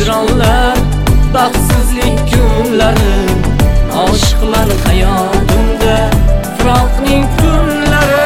hicronlar, baxtsizlik kunlari, oshiqman hayotimda firoqning kunlari.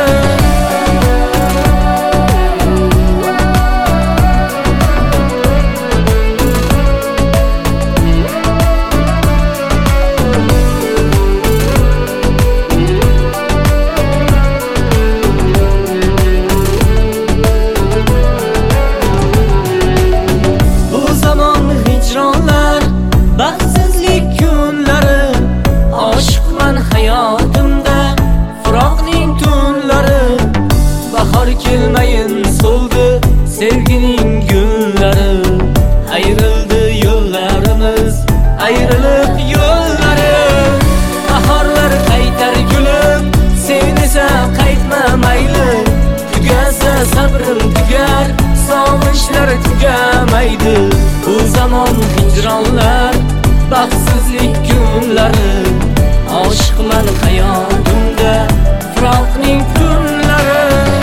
Baxtsizlik kunlari, oshiqman hayotimda firoqning tunlari. Bahor kelmayin so'ldi sevgining gullari, ayrildi yo'llarimiz, ayrilib yo'llari. Bahorlar qaytar gulim, sen esa qaytma mayli. Tugasa sabrim tugar, sog'inchlar tugamaydi. Bu zamon hicronlar, baxtsizlik kunlari, oshiqman hayotimda firoqning kunlari.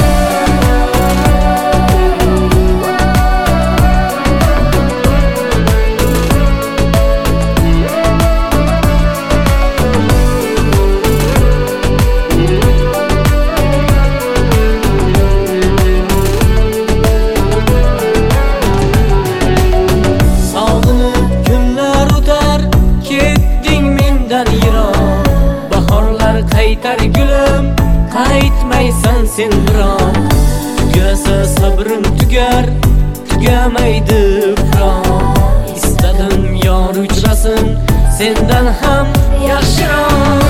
Qaytar gulim, qaytmaysan sen biroq. Tugasa sabrim tugar, tugamaydi firoq. Istadim yor uchrasin sendan ham yaxshiroq.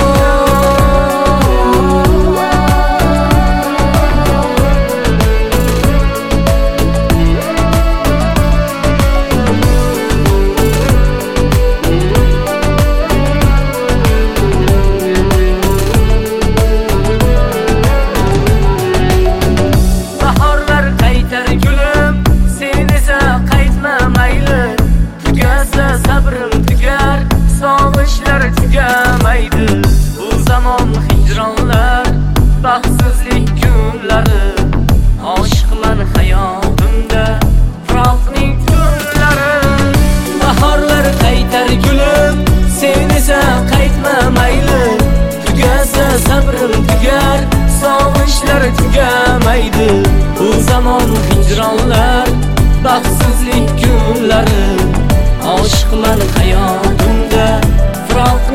Sabrim tugar, sog'inchlar tugamaydi. Bu zamon hicronlar, baxtsizlik kunlari, oshiqman hayotimda firoqning kunlari. Bahorlar qaytar gulim, sen esa qaytma mayli. Tugasa sabrim tugar, sog'inchlar tugamaydi. Bu zamon hicronlar, baxtsizlik kunlari, oshiqman hayotimda firoq